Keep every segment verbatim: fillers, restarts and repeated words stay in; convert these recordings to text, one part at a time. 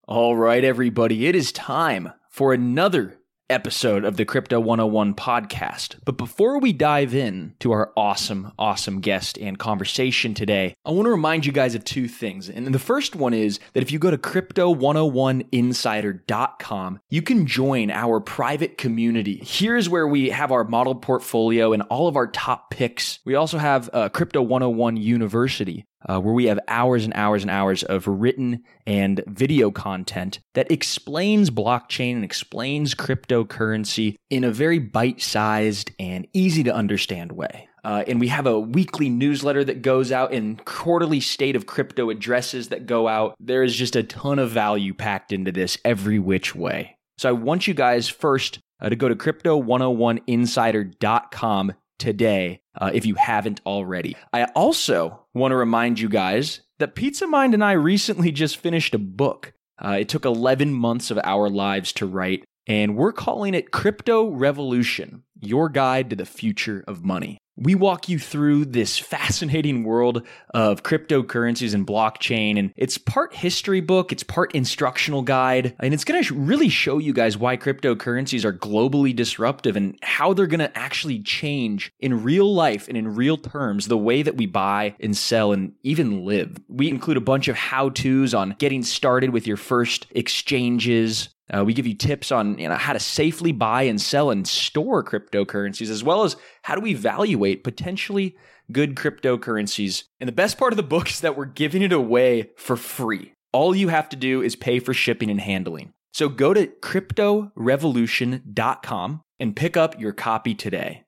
All right, everybody, it is time for another episode of the Crypto one oh one podcast. But before we dive in to our awesome, awesome guest and conversation today, I want to remind you guys of two things. And the first one is that if you go to crypto one oh one insider dot com, you can join our private community. Here's where we have our model portfolio and all of our top picks. We also have uh, Crypto one oh one University, Uh, where we have hours and hours and hours of written and video content that explains blockchain and explains cryptocurrency in a very bite-sized and easy-to-understand way. Uh, and we have a weekly newsletter that goes out and quarterly State of Crypto addresses that go out. There is just a ton of value packed into this every which way. So I want you guys first uh, to go to crypto one oh one insider dot com today, uh, if you haven't already. I also want to remind you guys that Pizza Mind and I recently just finished a book. Uh, it took eleven months of our lives to write, and we're calling it Crypto Revolution, Your Guide to the Future of Money. We walk you through this fascinating world of cryptocurrencies and blockchain, and it's part history book, it's part instructional guide, and it's going to really show you guys why cryptocurrencies are globally disruptive and how they're going to actually change in real life and in real terms the way that we buy and sell and even live. We include a bunch of how-tos on getting started with your first exchanges. Uh, we give you tips on you know, how to safely buy and sell and store cryptocurrencies, as well as how to evaluate potentially good cryptocurrencies. And the best part of the book is that we're giving it away for free. All you have to do is pay for shipping and handling. So go to crypto revolution dot com and pick up your copy today.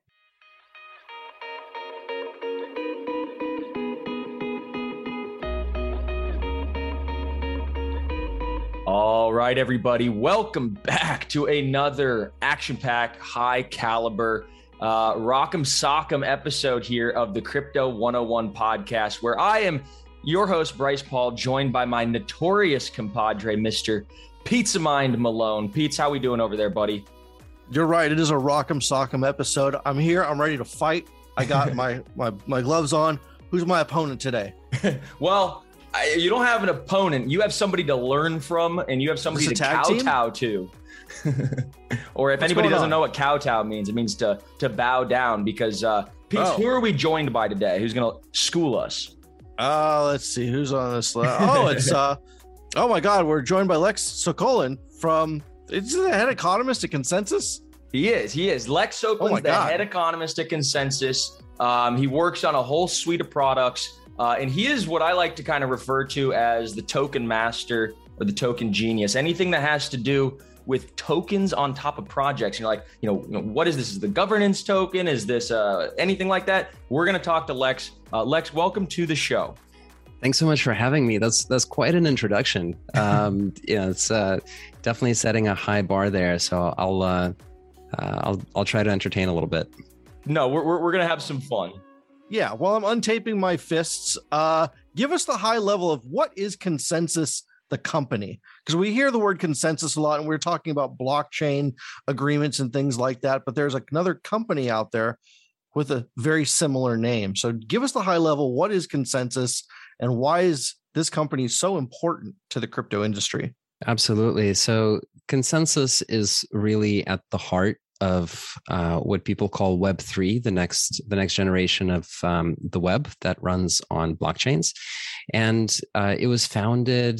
All right, everybody, welcome back to another action-packed, high-caliber, uh, Rock'em Sock'em episode here of the Crypto one oh one podcast, where I am your host, Bryce Paul, joined by my notorious compadre, Mister Pizza Mind Malone. Pete's, how we doing over there, buddy? You're right. It is a Rock'em Sock'em episode. I'm here. I'm ready to fight. I got my, my, my gloves on. Who's my opponent today? Well... I, you don't have an opponent. You have somebody to learn from, and you have somebody to kowtow to. Or if What's anybody doesn't on? know what kowtow means, it means to to bow down. Because uh, Pete, oh. who are we joined by today? Who's going to school us? Uh, let's see who's on this list. Oh, it's uh, oh my God, we're joined by Lex Sokolin from. Is he the head economist at Consensus? He is. He is. Lex Sokolin's oh the God. head economist at Consensus. Um, he works on a whole suite of products. Uh, and he is what I like to kind of refer to as the token master or the token genius. Anything that has to do with tokens on top of projects. You're like, you know, you know, what is this? Is the governance token? Is this uh, anything like that? We're going to talk to Lex. Uh, Lex, welcome to the show. Thanks so much for having me. That's that's quite an introduction. Um, yeah, it's uh, definitely setting a high bar there. So I'll uh, uh, I'll I'll try to entertain a little bit. No, we're we're, we're going to have some fun. Yeah, while I'm untaping my fists, uh, give us the high level of what is Consensus, the company? Because we hear the word consensus a lot, and we're talking about blockchain agreements and things like that. But there's another company out there with a very similar name. So give us the high level. What is Consensus, and why is this company so important to the crypto industry? Absolutely. So Consensus is really at the heart of uh, what people call Web three, the next the next generation of um, the web that runs on blockchains. And uh, it was founded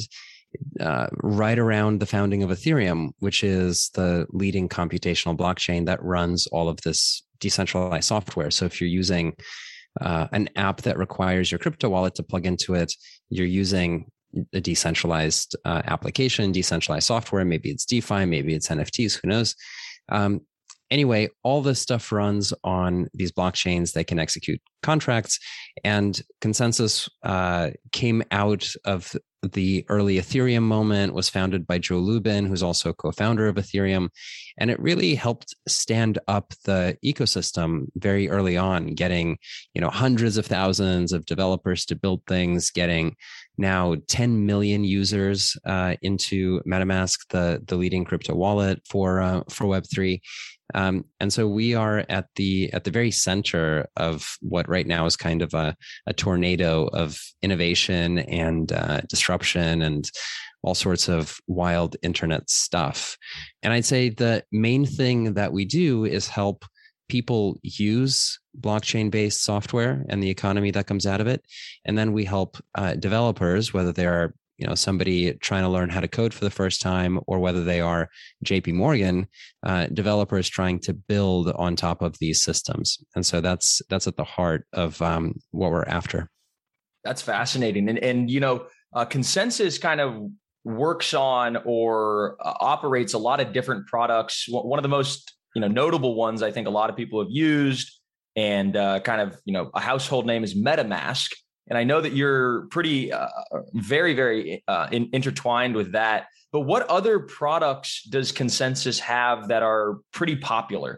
uh, right around the founding of Ethereum, which is the leading computational blockchain that runs all of this decentralized software. So if you're using uh, an app that requires your crypto wallet to plug into it, you're using a decentralized uh, application, decentralized software. Maybe it's DeFi, maybe it's N F Ts, who knows? Um, Anyway, all this stuff runs on these blockchains. They can execute contracts, and Consensus uh, came out of the early Ethereum moment, was founded by Joe Lubin, who's also a co-founder of Ethereum. And it really helped stand up the ecosystem very early on, getting, you know, hundreds of thousands of developers to build things, getting now ten million users uh, into MetaMask, the, the leading crypto wallet for uh, for Web three. Um, and so we are at the at the very center of what right now is kind of a, a tornado of innovation and uh, disruption. And all sorts of wild internet stuff. And I'd say the main thing that we do is help people use blockchain-based software and the economy that comes out of it. And then we help uh, developers, whether they're you know somebody trying to learn how to code for the first time, or whether they are J P Morgan, uh, developers trying to build on top of these systems. And so that's that's at the heart of um, what we're after. That's fascinating. And, and you know, uh, ConsenSys kind of works on or uh, operates a lot of different products. One of the most you know notable ones I think a lot of people have used and uh, kind of you know a household name is MetaMask. And I know that you're pretty, uh, very, very uh, in, intertwined with that. But what other products does ConsenSys have that are pretty popular?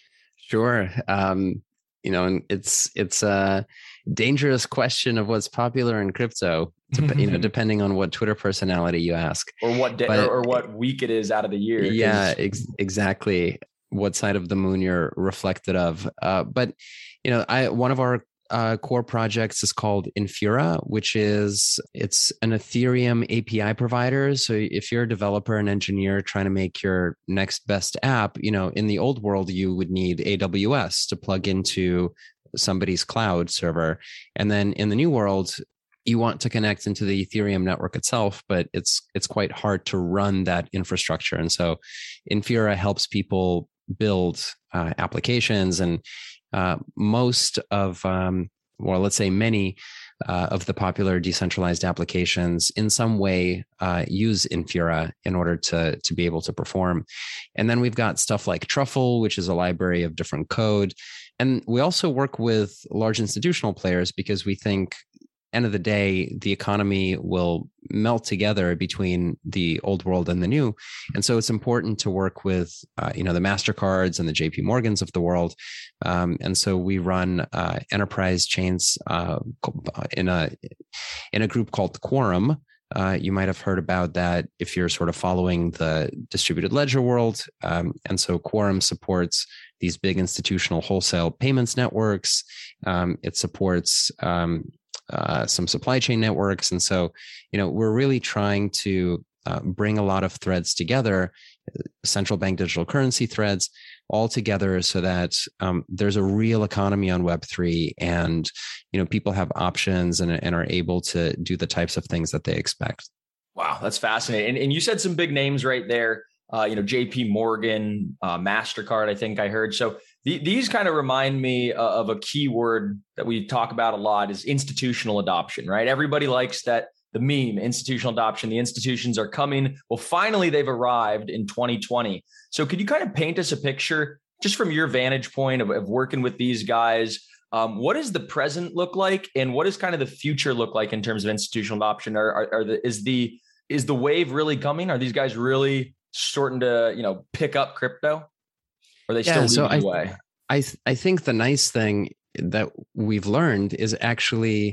Sure. Um, you know, and it's it's a dangerous question of what's popular in crypto. You know, depending on what Twitter personality you ask, or what day, but, or, or what week it is out of the year. Yeah, ex- exactly. What side of the moon you're reflected of. Uh, but you know, I one of our Uh, core projects is called Infura, which is it's an Ethereum A P I provider. So if you're a developer and engineer trying to make your next best app, you know, in the old world, you would need A W S to plug into somebody's cloud server. And then in the new world, you want to connect into the Ethereum network itself, but it's it's quite hard to run that infrastructure. And so Infura helps people build uh, applications, and Uh, most of, um, well, let's say many uh, of the popular decentralized applications in some way uh, use Infura in order to, to be able to perform. And then we've got stuff like Truffle, which is a library of different code. And we also work with large institutional players because we think, end of the day, the economy will melt together between the old world and the new. And so it's important to work with, uh, you know, the MasterCards and the J P Morgans of the world. Um, and so we run uh, enterprise chains uh, in a in a group called Quorum. Uh, you might have heard about that if you're sort of following the distributed ledger world. Um, and so Quorum supports these big institutional wholesale payments networks. Um, it supports um, Uh, some supply chain networks. And so, you know, we're really trying to uh, bring a lot of threads together, central bank digital currency threads all together so that um, there's a real economy on Web three, and, you know, people have options and, and are able to do the types of things that they expect. Wow, that's fascinating. And, and you said some big names right there. Uh, you know, J P Morgan, uh, MasterCard, I think I heard. So the, these kind of remind me uh, of a keyword that we talk about a lot is institutional adoption, right? Everybody likes that, the meme, institutional adoption. The institutions are coming. Well, finally, they've arrived in twenty twenty. So could you kind of paint us a picture just from your vantage point of, of working with these guys? Um, what does the present look like, and what does kind of the future look like in terms of institutional adoption? Are, are, are the, is the is the wave really coming? Are these guys really starting to, you know, pick up crypto? Or are they still yeah, leading so the way? I, I, th- I think the nice thing that we've learned is actually,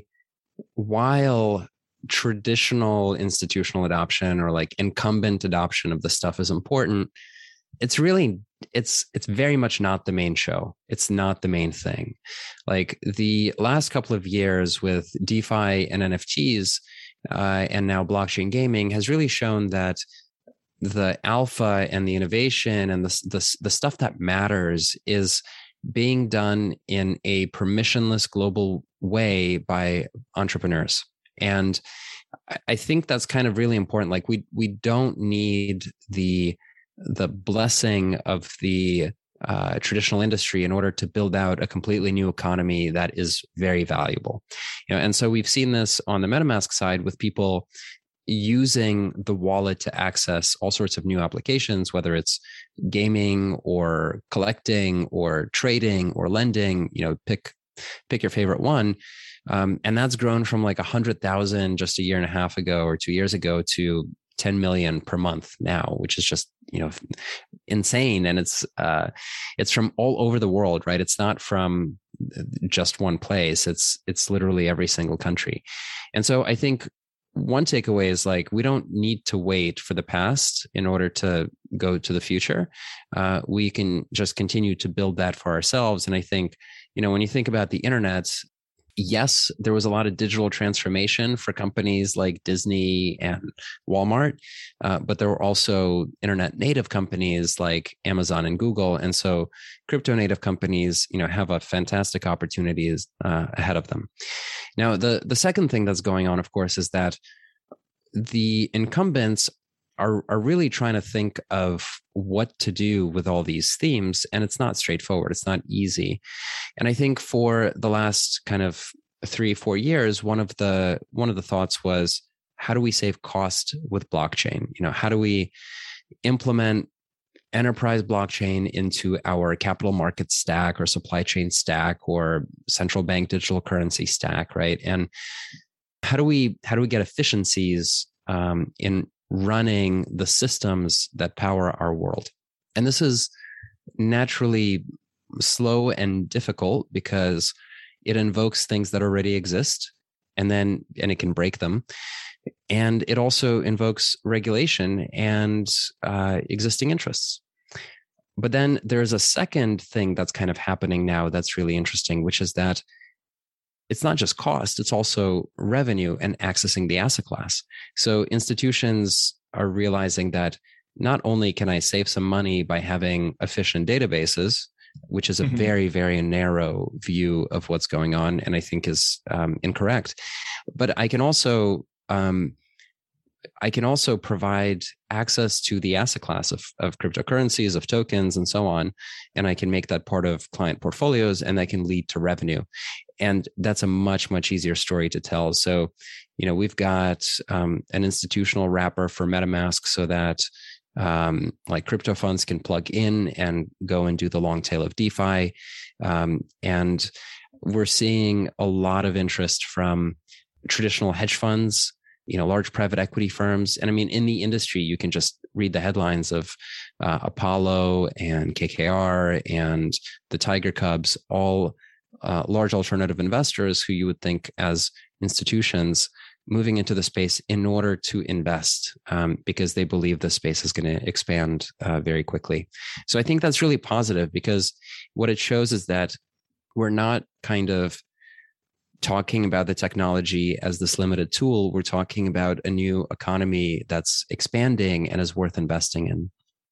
while traditional institutional adoption or like incumbent adoption of the stuff is important, it's really, it's, it's very much not the main show. It's not the main thing. Like the last couple of years with DeFi and N F Ts uh, and now blockchain gaming has really shown that the alpha and the innovation and the, the, the stuff that matters is being done in a permissionless global way by entrepreneurs. And I think that's kind of really important. Like we we don't need the the blessing of the uh, traditional industry in order to build out a completely new economy that is very valuable. You know, and so we've seen this on the MetaMask side with people using the wallet to access all sorts of new applications, whether it's gaming or collecting or trading or lending, you know, pick, pick your favorite one. Um, and that's grown from like a hundred thousand just a year and a half ago or two years ago to ten million per month now, which is just, you know, insane. And it's, uh, it's from all over the world, right? It's not from just one place. It's, it's literally every single country. And so I think one takeaway is like, we don't need to wait for the past in order to go to the future. Uh, we can just continue to build that for ourselves. And I think, you know, when you think about the internet, yes, there was a lot of digital transformation for companies like Disney and Walmart, uh, but there were also internet native companies like Amazon and Google. And so crypto native companies, you know, have a fantastic opportunities uh, ahead of them. Now, the, the second thing that's going on, of course, is that the incumbents are, are really trying to think of what to do with all these themes. And it's not straightforward. It's not easy. And I think for the last kind of three, four years, one of the one of the thoughts was, how do we save cost with blockchain? You know, how do we implement enterprise blockchain into our capital market stack or supply chain stack or central bank digital currency stack, right? And how do we how do we get efficiencies um, in running the systems that power our world? And this is naturally slow and difficult because it invokes things that already exist, and then and it can break them. And it also invokes regulation and uh, existing interests. But then there's a second thing that's kind of happening now that's really interesting, which is that it's not just cost, it's also revenue and accessing the asset class. So institutions are realizing that not only can I save some money by having efficient databases, which is a mm-hmm. very, very narrow view of what's going on, and I think is um, incorrect, but I can also um, I can also provide access to the asset class of, of cryptocurrencies, of tokens, and so on. And I can make that part of client portfolios, and that can lead to revenue. And that's a much, much easier story to tell. So, you know, we've got um, an institutional wrapper for MetaMask so that um, like crypto funds can plug in and go and do the long tail of DeFi. Um, and we're seeing a lot of interest from traditional hedge funds, you know, large private equity firms. And I mean, in the industry, you can just read the headlines of uh, Apollo and K K R and the Tiger Cubs, all uh, large alternative investors who you would think as institutions moving into the space in order to invest um, because they believe the space is going to expand uh, very quickly. So I think that's really positive, because what it shows is that we're not kind of talking about the technology as this limited tool. We're talking about a new economy that's expanding and is worth investing in.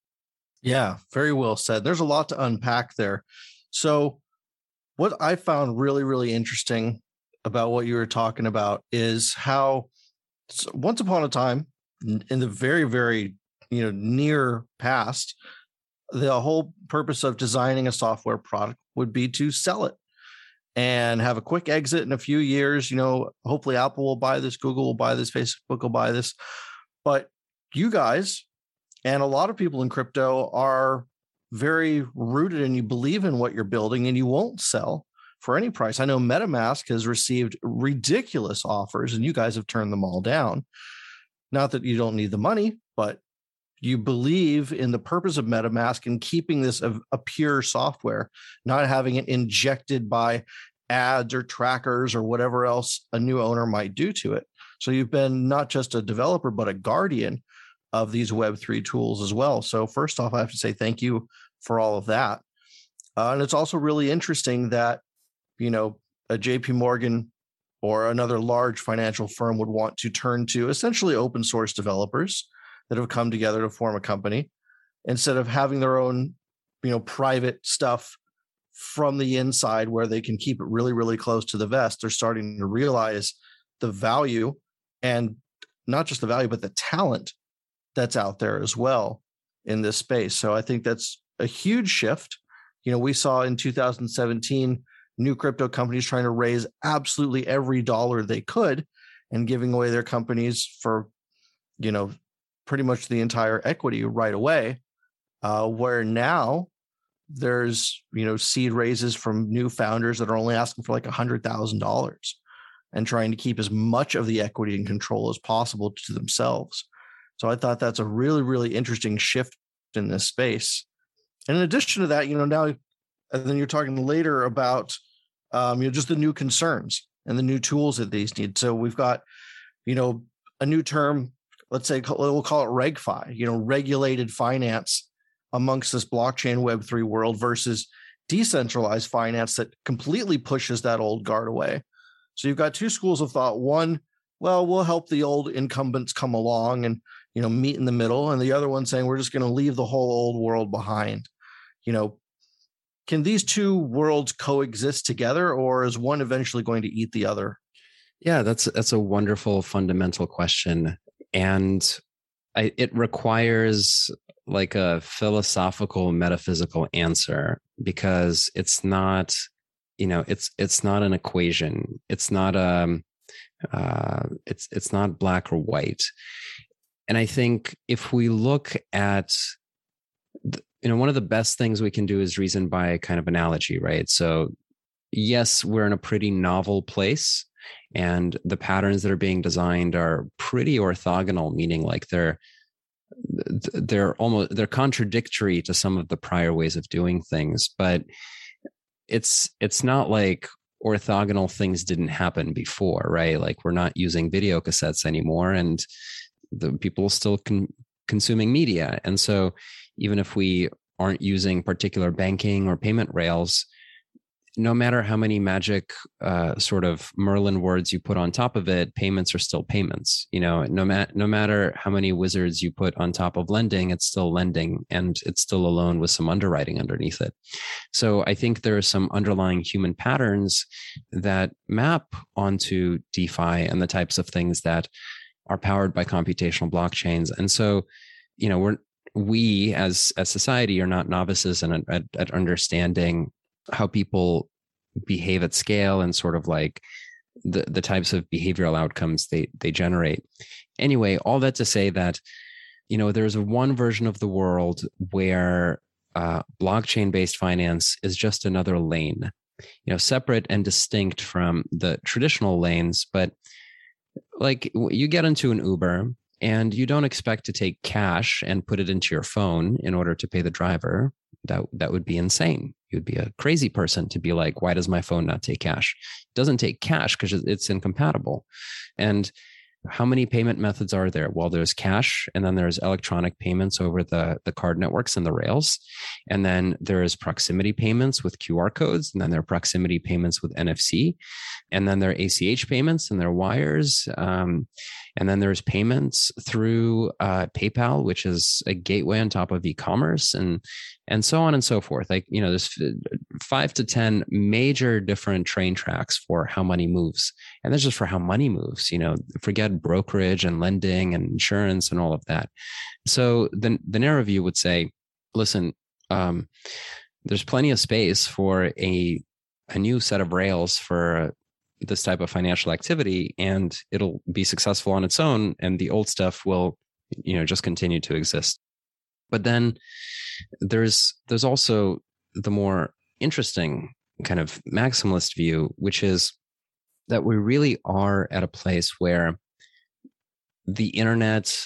Yeah, very well said. There's a lot to unpack there. So what I found really, really interesting about what you were talking about is how once upon a time, in the very, very, you know, near past, the whole purpose of designing a software product would be to sell it and have a quick exit in a few years. You know, hopefully Apple will buy this, Google will buy this, Facebook will buy this. But you guys and a lot of people in crypto are very rooted and you believe in what you're building and you won't sell for any price. I know MetaMask has received ridiculous offers and you guys have turned them all down. Not that you don't need the money, but you believe in the purpose of MetaMask and keeping this a, a pure software, not having it injected by ads or trackers or whatever else a new owner might do to it. So you've been not just a developer, but a guardian of these Web three tools as well. So first off, I have to say thank you for all of that. Uh, and it's also really interesting that, you know, a J P Morgan or another large financial firm would want to turn to essentially open source developers that have come together to form a company instead of having their own, you know, private stuff from the inside where they can keep it really, really close to the vest. They're starting to realize the value, and not just the value, but the talent that's out there as well in this space. So I think that's a huge shift. You know, we saw in two thousand seventeen, new crypto companies trying to raise absolutely every dollar they could and giving away their companies for, you know, pretty much the entire equity right away, uh, where now there's, you know, seed raises from new founders that are only asking for like one hundred thousand dollars and trying to keep as much of the equity and control as possible to themselves. So I thought that's a really, really interesting shift in this space. And in addition to that, you know, now, and then you're talking later about, um, you know, just the new concerns and the new tools that these need. So we've got, you know, a new term, let's say we'll call it RegFi, you know, regulated finance amongst this blockchain Web three world versus decentralized finance that completely pushes that old guard away. So you've got two schools of thought. One, well, we'll help the old incumbents come along and, you know, meet in the middle. And the other one saying, we're just going to leave the whole old world behind. You know, can these two worlds coexist together, or is one eventually going to eat the other? Yeah, that's that's a wonderful fundamental question. And I, it requires like a philosophical, metaphysical answer, because it's not, you know, it's it's not an equation. It's not a, uh, it's it's not black or white. And I think if we look at, the, you know, one of the best things we can do is reason by kind of analogy, right? So yes, we're in a pretty novel place, and the patterns that are being designed are pretty orthogonal, meaning like they're they're almost they're contradictory to some of the prior ways of doing things. But it's it's not like orthogonal things didn't happen before, right? Like we're not using video cassettes anymore, and the people still con- consuming media. And so even if we aren't using particular banking or payment rails, no matter how many magic uh, sort of Merlin words you put on top of it, payments are still payments. You know, no, ma- no matter how many wizards you put on top of lending, it's still lending, and it's still a loan with some underwriting underneath it. So I think there are some underlying human patterns that map onto DeFi and the types of things that are powered by computational blockchains. And so, you know, we're we as a society are not novices in at, at understanding how people behave at scale and sort of like the, the types of behavioral outcomes they, they generate. Anyway, all that to say that, you know, there's one version of the world where uh, blockchain-based finance is just another lane, you know, separate and distinct from the traditional lanes. But like you get into an Uber and you don't expect to take cash and put it into your phone in order to pay the driver. That that would be insane. You'd be a crazy person to be like, why does my phone not take cash? It doesn't take cash because it's incompatible. And how many payment methods are there? Well, there's cash, and then there's electronic payments over the, the card networks and the rails. And then there's proximity payments with Q R codes, and then there are proximity payments with N F C. And then there are A C H payments, and there are wires. Um, and then there's payments through uh, PayPal, which is a gateway on top of e-commerce, and and so on and so forth. Like, you know, there's five to ten major different train tracks for how money moves. And that's just for how money moves, you know, forget brokerage and lending and insurance and all of that. So the, the narrow view would say, listen, um, there's plenty of space for a, a new set of rails for this type of financial activity, and it'll be successful on its own, and the old stuff will, you know, just continue to exist. But then there's there's also the more interesting kind of maximalist view, which is that we really are at a place where the internet,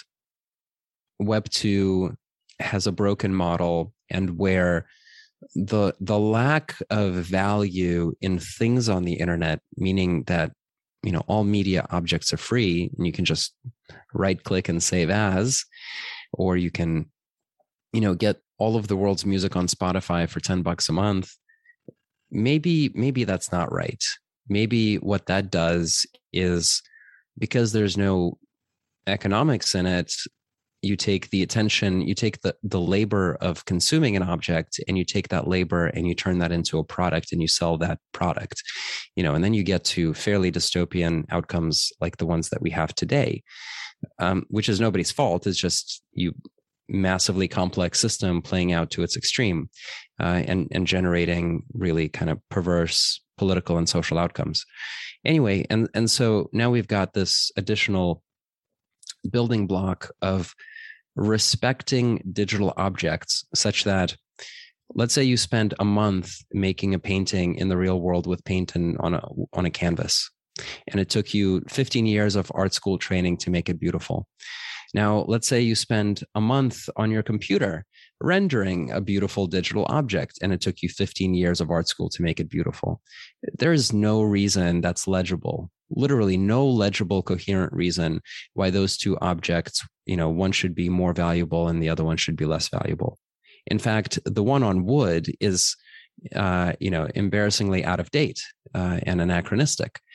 Web two, has a broken model, and where the the lack of value in things on the internet, meaning that, you know, all media objects are free and you can just right click and save as, or you can, you know, get all of the world's music on Spotify for ten bucks a month. Maybe, maybe that's not right. Maybe what that does is, because there's no economics in it, you take the attention, you take the, the labor of consuming an object, and you take that labor and you turn that into a product and you sell that product, you know, and then you get to fairly dystopian outcomes like the ones that we have today, um, which is nobody's fault. It's just you massively complex system playing out to its extreme, uh, and, and generating really kind of perverse political and social outcomes. Anyway, and, and so now we've got this additional building block of respecting digital objects such that, let's say you spend a month making a painting in the real world with paint and on a, on a canvas, and it took you fifteen years of art school training to make it beautiful. Now, let's say you spend a month on your computer rendering a beautiful digital object, and it took you fifteen years of art school to make it beautiful. There is no reason that's legible, literally no legible, coherent reason why those two objects, you know, one should be more valuable and the other one should be less valuable. In fact, the one on wood is, uh, you know, embarrassingly out of date uh, and anachronistic.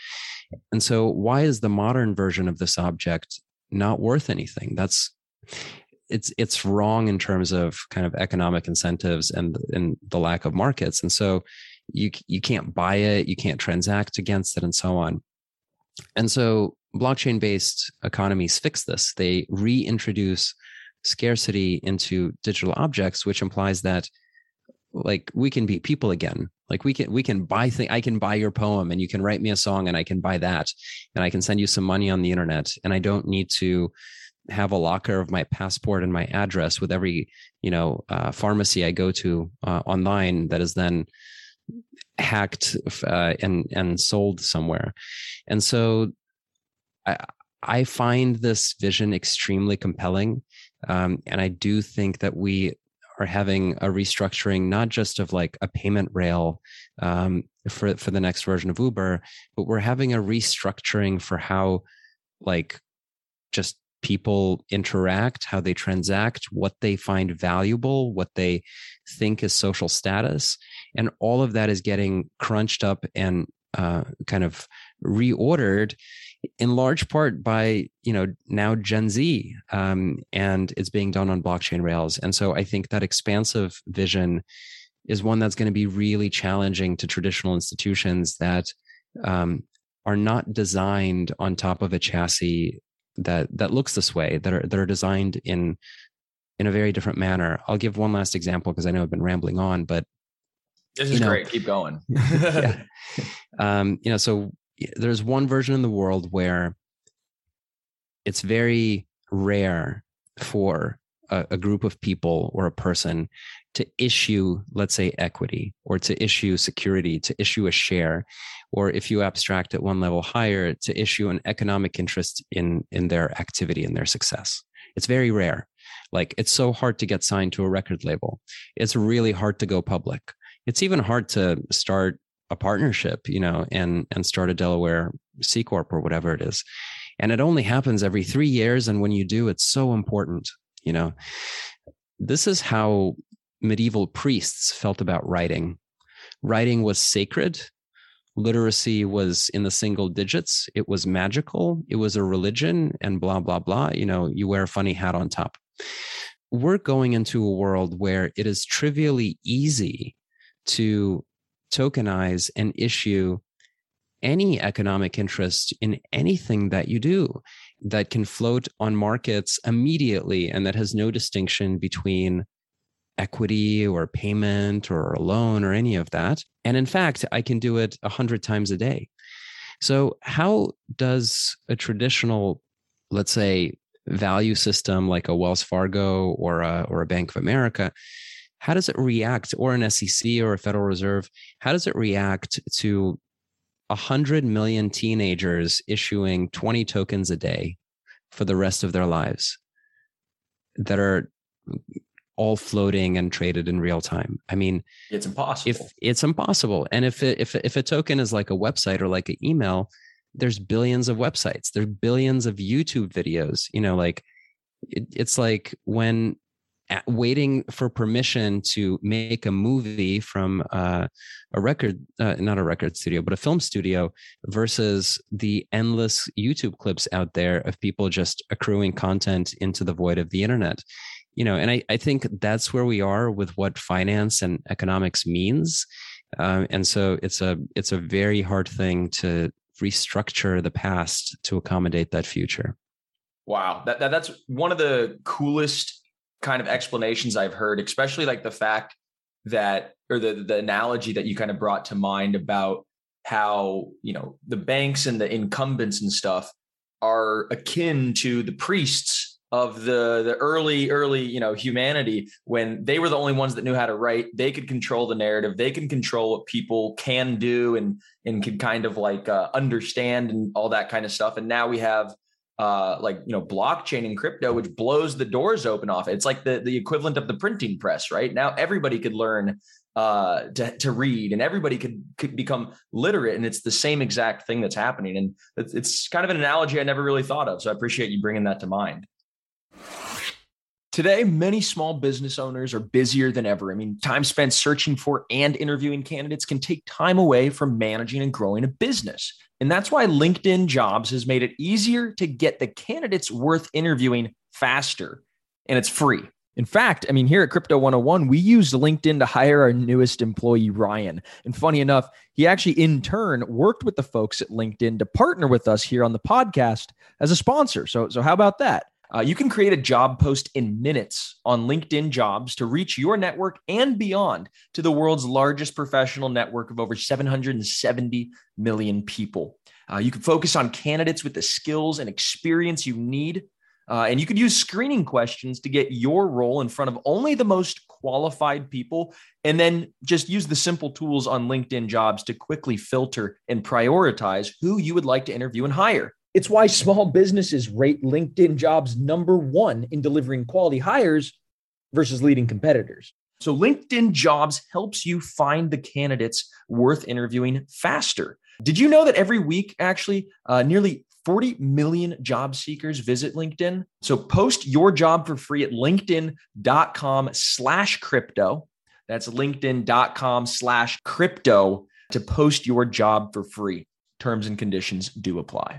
And so why is the modern version of this object not worth anything? That's it's it's wrong in terms of kind of economic incentives and and the lack of markets. And so you you can't buy it, you can't transact against it, and so on. And so blockchain-based economies fix this. They reintroduce scarcity into digital objects, which implies that like we can be people again. Like we can we can buy things. I can buy your poem and you can write me a song and I can buy that and I can send you some money on the internet, and I don't need to have a locker of my passport and my address with every you know uh, pharmacy I go to uh, online that is then hacked uh, and and sold somewhere. And so I I find this vision extremely compelling, um, and I do think that we are having a restructuring, not just of like a payment rail um, for for the next version of Uber, but we're having a restructuring for how like just people interact, how they transact, what they find valuable, what they think is social status. And all of that is getting crunched up and uh, kind of reordered in large part by, you know, now Gen Z, um, and it's being done on blockchain rails. And so I think that expansive vision is one that's going to be really challenging to traditional institutions that um, are not designed on top of a chassis that that looks this way, that are that are designed in in a very different manner. I'll give one last example because I know I've been rambling on, but this is know, great. Keep going. yeah. Um, you know, so there's one version in the world where it's very rare for a, a group of people or a person to issue, let's say, equity, or to issue security, to issue a share, or if you abstract it one level higher, to issue an economic interest in, in their activity and their success. It's very rare. Like, it's so hard to get signed to a record label. It's really hard to go public. It's even hard to start a partnership, you know, and, and start a Delaware C Corp or whatever it is. And it only happens every three years. And when you do, it's so important, you know. This is how medieval priests felt about writing. Writing was sacred. Literacy was in the single digits. It was magical. It was a religion, and blah, blah, blah. You know, you wear a funny hat on top. We're going into a world where it is trivially easy to tokenize and issue any economic interest in anything that you do, that can float on markets immediately, and that has no distinction between equity or payment or a loan or any of that. And in fact, I can do it a hundred times a day. So how does a traditional, let's say, value system like a Wells Fargo or a, or a Bank of America, how does it react, or an S E C or a Federal Reserve, how does it react to a hundred million teenagers issuing twenty tokens a day for the rest of their lives that are all floating and traded in real time? I mean, it's impossible. If it's impossible. And if it, if if a token is like a website or like an email, there's billions of websites, there's billions of YouTube videos, you know, like it, it's like when waiting for permission to make a movie from uh, a record, uh, not a record studio, but a film studio, versus the endless YouTube clips out there of people just accruing content into the void of the internet. You know, and I, I think that's where we are with what finance and economics means. Um, and so it's a it's a very hard thing to restructure the past to accommodate that future. Wow. That, that that's one of the coolest kind of explanations I've heard, especially like the fact that, or the, the analogy that you kind of brought to mind about how, you know, the banks and the incumbents and stuff are akin to the priests of the, the early, early, you know, humanity, when they were the only ones that knew how to write. They could control the narrative. They can control what people can do and, and can kind of like uh, understand and all that kind of stuff. And now we have uh, like, you know, blockchain and crypto, which blows the doors open off. It's like the, the equivalent of the printing press, right? Now everybody could learn uh, to, to read, and everybody could, could become literate. And it's the same exact thing that's happening. And it's, it's kind of an analogy I never really thought of. So I appreciate you bringing that to mind. Today, many small business owners are busier than ever. I mean, time spent searching for and interviewing candidates can take time away from managing and growing a business. And that's why LinkedIn Jobs has made it easier to get the candidates worth interviewing faster. And it's free. In fact, I mean, here at Crypto one oh one, we used LinkedIn to hire our newest employee, Ryan. And funny enough, he actually in turn worked with the folks at LinkedIn to partner with us here on the podcast as a sponsor. So, so how about that? Uh, you can create a job post in minutes on LinkedIn Jobs to reach your network and beyond to the world's largest professional network of over seven hundred seventy million people. Uh, you can focus on candidates with the skills and experience you need. Uh, and you could use screening questions to get your role in front of only the most qualified people, and then just use the simple tools on LinkedIn Jobs to quickly filter and prioritize who you would like to interview and hire. It's why small businesses rate LinkedIn Jobs number one in delivering quality hires versus leading competitors. So LinkedIn Jobs helps you find the candidates worth interviewing faster. Did you know that every week, actually, uh, nearly forty million job seekers visit LinkedIn? So post your job for free at linkedin.com slash crypto. That's linkedin.com slash crypto to post your job for free. Terms and conditions do apply.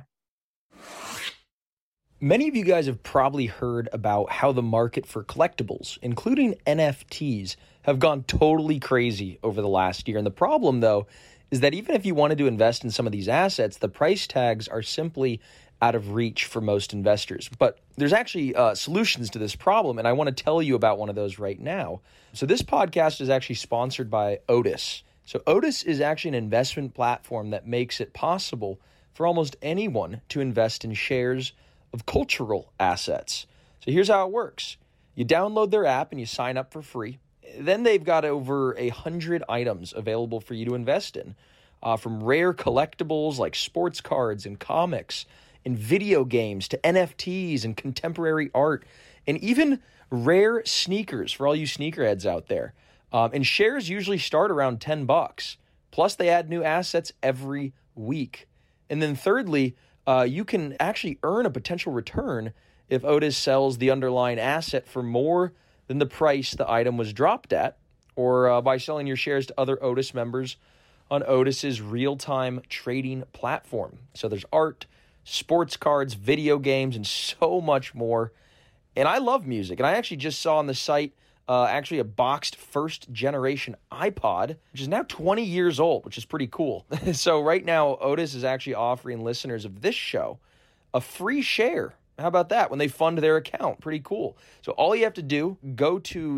Many of you guys have probably heard about how the market for collectibles, including N F Ts, have gone totally crazy over the last year. And the problem, though, is that even if you wanted to invest in some of these assets, the price tags are simply out of reach for most investors. But there's actually uh, solutions to this problem, and I want to tell you about one of those right now. So this podcast is actually sponsored by Otis. So Otis is actually an investment platform that makes it possible for almost anyone to invest in shares of cultural assets. So here's how it works. You download their app and you sign up for free. Then they've got over a hundred items available for you to invest in, uh, from rare collectibles like sports cards and comics and video games to N F Ts and contemporary art and even rare sneakers for all you sneakerheads out there. Um, and shares usually start around ten bucks. Plus they add new assets every week. And then thirdly, Uh, you can actually earn a potential return if Otis sells the underlying asset for more than the price the item was dropped at, or uh, by selling your shares to other Otis members on Otis's real-time trading platform. So there's art, sports cards, video games, and so much more. And I love music, and I actually just saw on the site Uh, actually a boxed first-generation iPod, which is now twenty years old, which is pretty cool. So right now, Otis is actually offering listeners of this show a free share. How about that? When they fund their account. Pretty cool. So all you have to do, go to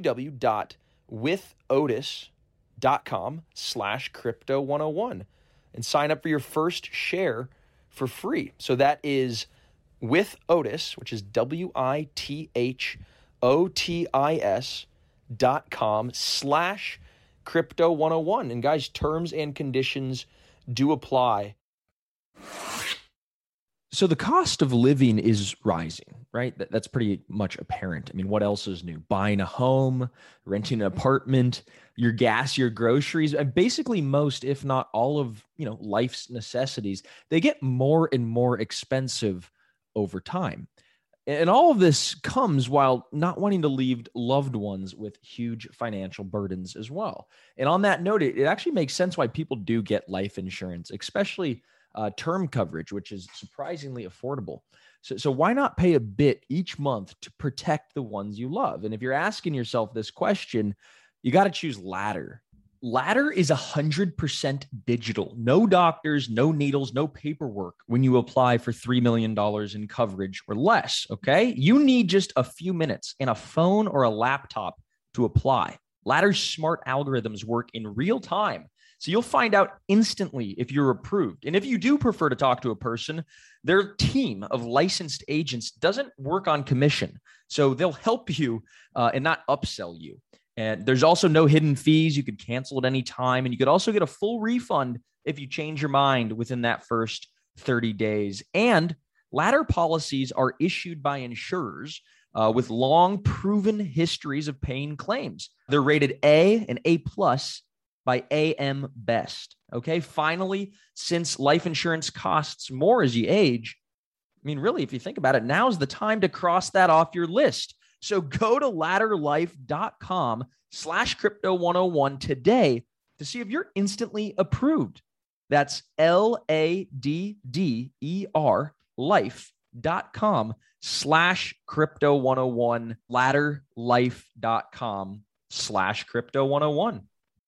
www.withotis.com slash crypto 101 and sign up for your first share for free. So that is with Otis, which is W I T H O T I S dot com slash crypto 101. And guys, terms and conditions do apply. So the cost of living is rising, right? That, that's pretty much apparent. I mean, what else is new? Buying a home, renting an apartment, your gas, your groceries, and basically most, if not all of, you know, life's necessities, they get more and more expensive over time. And all of this comes while not wanting to leave loved ones with huge financial burdens as well. And on that note, it, it actually makes sense why people do get life insurance, especially uh, term coverage, which is surprisingly affordable. So, so why not pay a bit each month to protect the ones you love? And if you're asking yourself this question, you got to choose Ladder. Ladder is one hundred percent digital. No doctors, no needles, no paperwork when you apply for three million dollars in coverage or less, okay? You need just a few minutes and a phone or a laptop to apply. Ladder's smart algorithms work in real time, so you'll find out instantly if you're approved. And if you do prefer to talk to a person, their team of licensed agents doesn't work on commission, so they'll help you uh, and not upsell you. And there's also no hidden fees. You could cancel at any time. And you could also get a full refund if you change your mind within that first thirty days. And Ladder policies are issued by insurers uh, with long proven histories of paying claims. They're rated A and A plus by A M Best. Okay. Finally, since life insurance costs more as you age, I mean, really, if you think about it, now's the time to cross that off your list. So go to ladderlife.com slash crypto 101 today to see if you're instantly approved. That's L A D D E R life.com slash crypto 101, ladderlife.com slash crypto 101.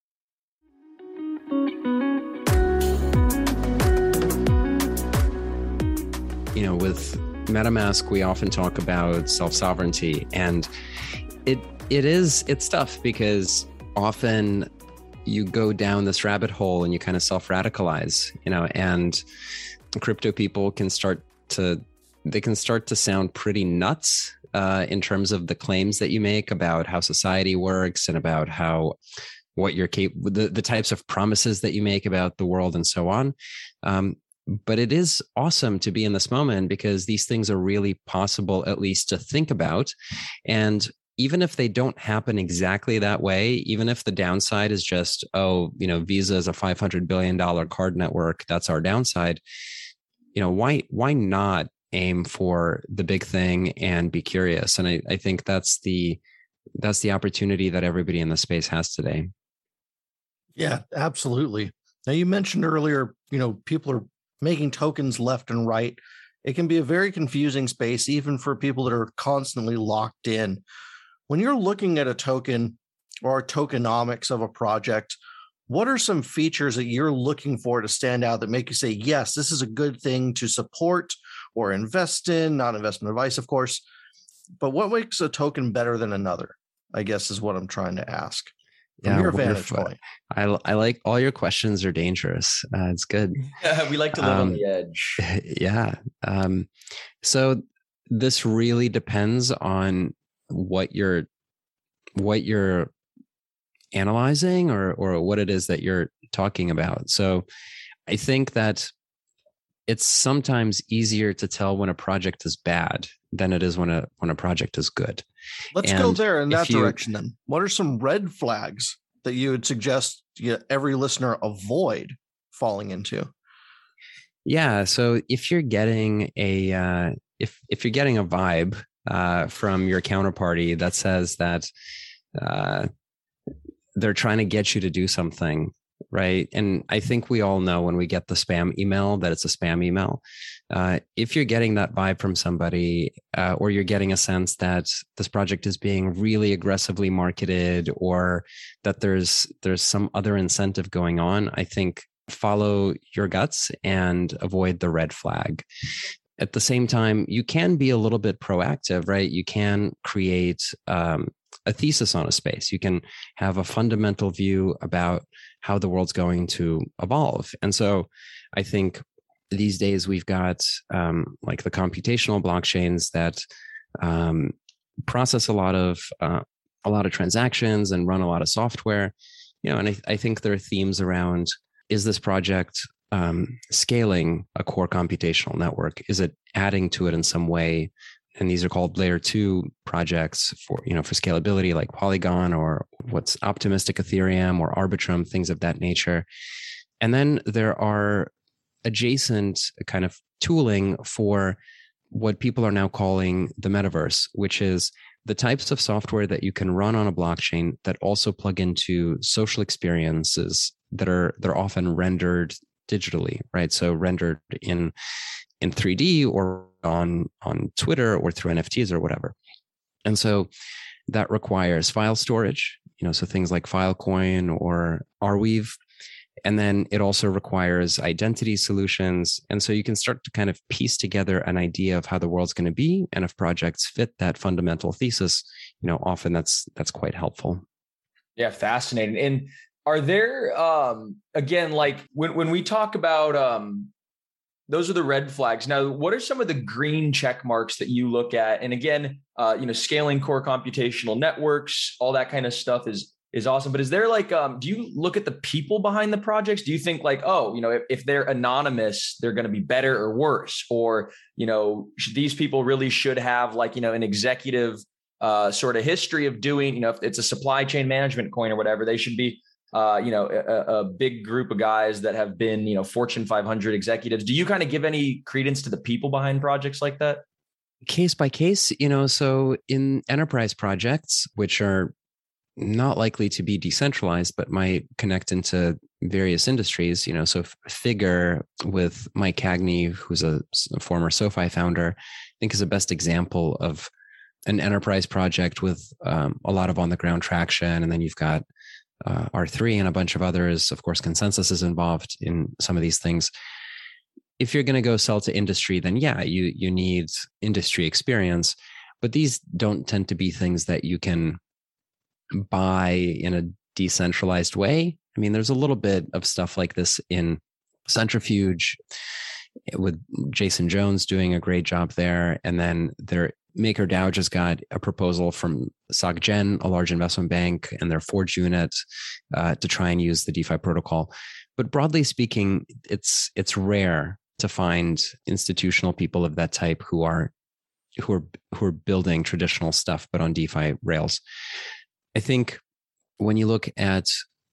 You know, with MetaMask, we often talk about self-sovereignty, and it it is it's tough because often you go down this rabbit hole and you kind of self-radicalize, you know, and crypto people can start to they can start to sound pretty nuts uh, in terms of the claims that you make about how society works and about how what you're capable, the, the types of promises that you make about the world and so on. Um, But it is awesome to be in this moment because these things are really possible, at least to think about. And even if they don't happen exactly that way, even if the downside is just, oh, you know, Visa is a five hundred billion dollars card network, that's our downside. You know, why, why not aim for the big thing and be curious? And I, I think that's the, that's the opportunity that everybody in the space has today. Yeah, absolutely. Now, you mentioned earlier, you know, people are making tokens left and right. It can be a very confusing space, even for people that are constantly locked in. When you're looking at a token or tokenomics of a project, what are some features that you're looking for to stand out that make you say, yes, this is a good thing to support or invest in? Not investment advice, of course, but what makes a token better than another, I guess, is what I'm trying to ask. From yeah, your vantage point. I, I like all your questions are dangerous. Uh, it's good. We like to live um, on the edge. Yeah. Um, so this really depends on what you're what you're analyzing or or what it is that you're talking about. So I think that it's sometimes easier to tell when a project is bad than it is when a when a project is good. Let's and go there in that you, direction then. What are some red flags that you would suggest you, every listener avoid falling into? Yeah, so if you're getting a uh, if if you're getting a vibe uh, from your counterparty that says that uh, they're trying to get you to do something, right? And I think we all know when we get the spam email that it's a spam email. Uh, if you're getting that vibe from somebody, uh, or you're getting a sense that this project is being really aggressively marketed, or that there's there's some other incentive going on, I think follow your guts and avoid the red flag. At the same time, you can be a little bit proactive, right? You can create um, a thesis on a space. You can have a fundamental view about how the world's going to evolve. And so I think these days we've got um, like the computational blockchains that um, process a lot of uh, a lot of transactions and run a lot of software. You know, and I, I think there are themes around: is this project um, scaling a core computational network? Is it adding to it in some way? And these are called layer two projects for, you know, for scalability, like Polygon or what's optimistic Ethereum or Arbitrum, things of that nature. And then there are adjacent kind of tooling for what people are now calling the metaverse, which is the types of software that you can run on a blockchain that also plug into social experiences that are they're often rendered digitally, right? So rendered in in three D or on on Twitter or through N F Ts or whatever. And so that requires file storage, you know, so things like Filecoin or Arweave. And then it also requires identity solutions. And so you can start to kind of piece together an idea of how the world's going to be. And if projects fit that fundamental thesis, you know, often that's that's quite helpful. Yeah, fascinating. And are there, um, again, like when, when we talk about, um, those are the red flags. Now, what are some of the green check marks that you look at? And again, uh, you know, scaling core computational networks, all that kind of stuff is is awesome. But is there like, um, do you look at the people behind the projects? Do you think like, oh, you know, if, if they're anonymous, they're going to be better or worse? Or, you know, these people really should have like, you know, an executive uh, sort of history of doing, you know, if it's a supply chain management coin or whatever, they should be, uh, you know, a, a big group of guys that have been, you know, Fortune five hundred executives. Do you kind of give any credence to the people behind projects like that? case by case, you know, so in enterprise projects, which are not likely to be decentralized, but might connect into various industries, you know, so Figure with Mike Cagney, who's a, a former SoFi founder, I think is the best example of an enterprise project with um, a lot of on the ground traction. And then you've got uh, R three and a bunch of others. Of course, ConsenSys is involved in some of these things. If you're going to go sell to industry, then yeah, you you need industry experience, but these don't tend to be things that you can buy in a decentralized way. I mean, there's a little bit of stuff like this in Centrifuge with Jason Jones doing a great job there. And then their MakerDAO just got a proposal from SocGen, a large investment bank, and their Forge unit uh, to try and use the DeFi protocol. But broadly speaking, it's it's rare to find institutional people of that type who are who are who are building traditional stuff, but on DeFi rails. I think when you look at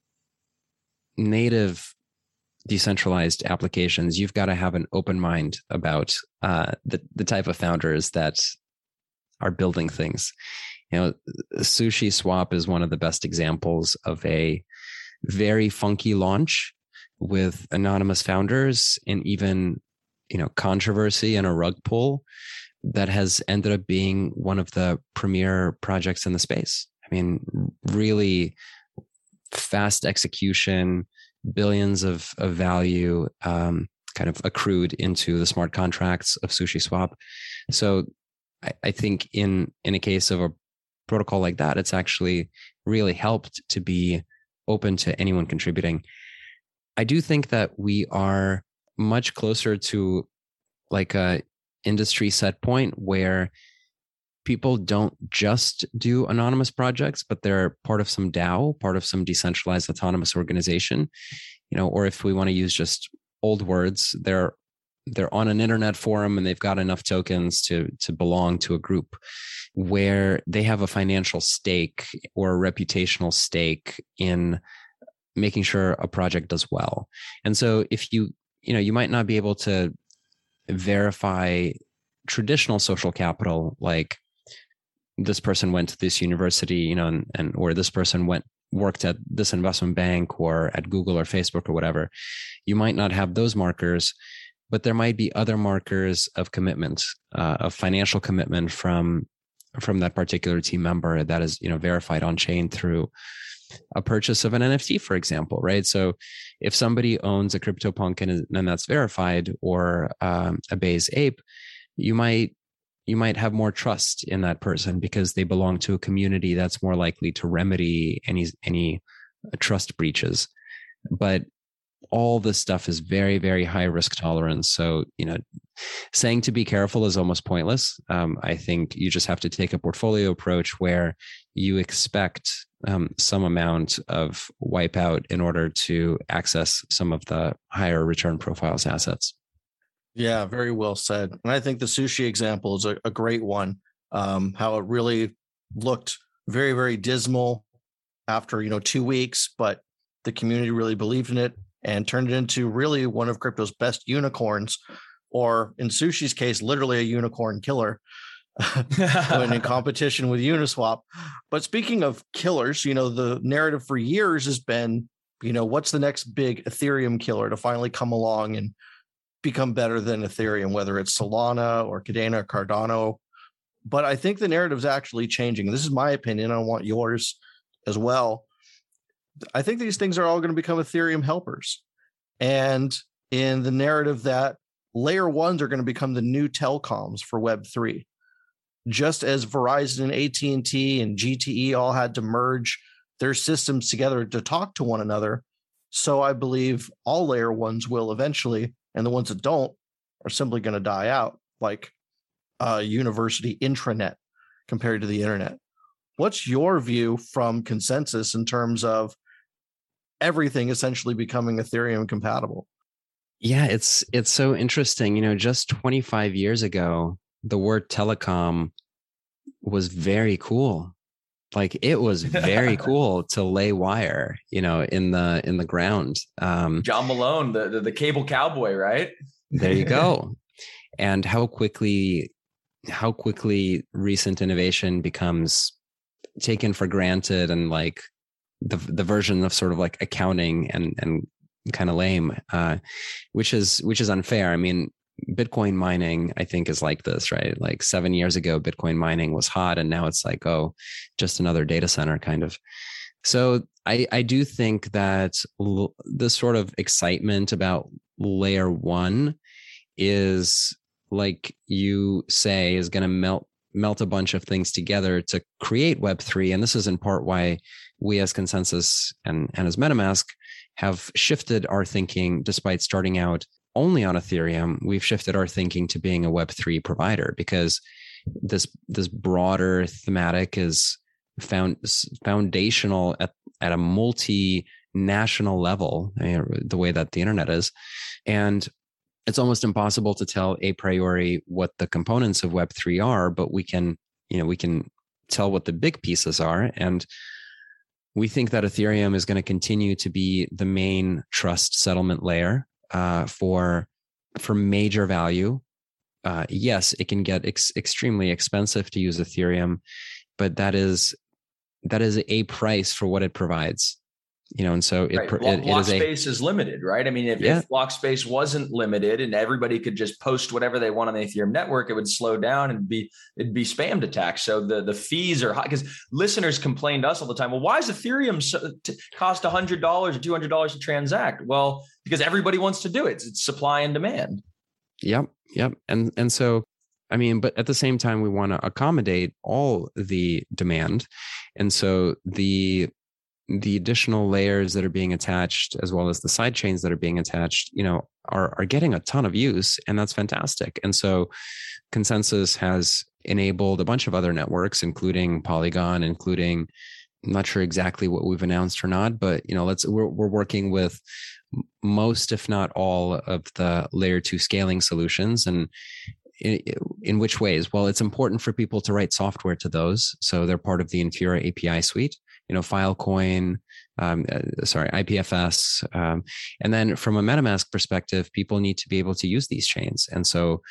native decentralized applications, you've got to have an open mind about uh, the the type of founders that are building things. You know, SushiSwap is one of the best examples of a very funky launch with anonymous founders and even, you know, controversy and a rug pull that has ended up being one of the premier projects in the space. I mean, really fast execution, billions of, of value um, kind of accrued into the smart contracts of SushiSwap. So I, I think in, in a case of a protocol like that, it's actually really helped to be open to anyone contributing. I do think that we are much closer to like a industry set point where people don't just do anonymous projects, but they're part of some DAO, part of some decentralized autonomous organization, you know, or if we want to use just old words, they're they're on an internet forum and they've got enough tokens to to belong to a group where they have a financial stake or a reputational stake in making sure a project does well. And so if you, you know, you might not be able to verify traditional social capital, like this person went to this university, you know, and, and or this person went worked at this investment bank or at Google or Facebook or whatever. You might not have those markers, but there might be other markers of commitment, uh, of financial commitment from from that particular team member that is, you know, verified on chain through a purchase of an N F T, for example, right? So if somebody owns a CryptoPunk and, and that's verified, or um, a Base Ape, you might you might have more trust in that person because they belong to a community that's more likely to remedy any any trust breaches. But all this stuff is very, very high risk tolerance. So, you know, saying to be careful is almost pointless. Um, I think you just have to take a portfolio approach where you expect um, some amount of wipeout in order to access some of the higher return profiles assets. Yeah, very well said. And I think the sushi example is a, a great one. Um, how it really looked very, very dismal after, you know, two weeks, but the community really believed in it and turned it into really one of crypto's best unicorns, or in Sushi's case, literally a unicorn killer when in competition with Uniswap. But speaking of killers, you know, the narrative for years has been, you know, what's the next big Ethereum killer to finally come along and become better than Ethereum, whether it's Solana or Cadena or Cardano. But I think the narrative is actually changing. This is my opinion. I want yours as well. I think these things are all going to become Ethereum helpers. And in the narrative that layer ones are going to become the new telecoms for Web three, just as Verizon and A T and T and G T E all had to merge their systems together to talk to one another. So I believe all layer ones will eventually, and the ones that don't are simply going to die out, like a university intranet compared to the internet. What's your view from ConsenSys in terms of everything essentially becoming Ethereum compatible? Yeah, it's it's so interesting. You know, just twenty-five years ago, the word telecom was very cool. Like it was very cool to lay wire, you know, in the in the ground. Um, John Malone, the, the the cable cowboy, right? There you go. And how quickly how quickly recent innovation becomes taken for granted and like the the version of sort of like accounting and and kind of lame, uh, which is which is unfair. I mean, Bitcoin mining, I think, is like this, right? Like seven years ago, Bitcoin mining was hot, and now it's like, oh, just another data center kind of. So I, I do think that l- this sort of excitement about layer one is, like you say, is going to melt melt a bunch of things together to create Web three. And this is in part why we as Consensus and, and as MetaMask have shifted our thinking, despite starting out only on Ethereum. We've shifted our thinking to being a Web three provider, because this this broader thematic is found foundational at, at a multinational level, I mean, the way that the internet is. And it's almost impossible to tell a priori what the components of Web three are, but we can, you know, we can tell what the big pieces are. And we think that Ethereum is going to continue to be the main trust settlement layer uh, for, for major value. Uh, yes, it can get ex- extremely expensive to use Ethereum, but that is that is a price for what it provides. You know, and so it, right. it, block, it block is a, space is limited, right? I mean, if, yeah. if block space wasn't limited and everybody could just post whatever they want on the Ethereum network, it would slow down and be it'd be spammed attacks. So the, the fees are high, because listeners complain to us all the time. Well, why is Ethereum so, t- cost one hundred dollars or two hundred dollars to transact? Well, because everybody wants to do it. It's, it's supply and demand. Yep, yep, and and so. I mean, but at the same time, we want to accommodate all the demand. And so the the additional layers that are being attached, as well as the side chains that are being attached, you know, are, are getting a ton of use, and that's fantastic. And so Consensus has enabled a bunch of other networks, including Polygon, including, I'm not sure exactly what we've announced or not, but, you know, let's, we're, we're working with most, if not all, of the layer two scaling solutions. And In, in which ways? Well, it's important for people to write software to those. So they're part of the Infura A P I suite, you know, Filecoin, um, uh, sorry, I P F S. Um, and then from a MetaMask perspective, people need to be able to use these chains. And so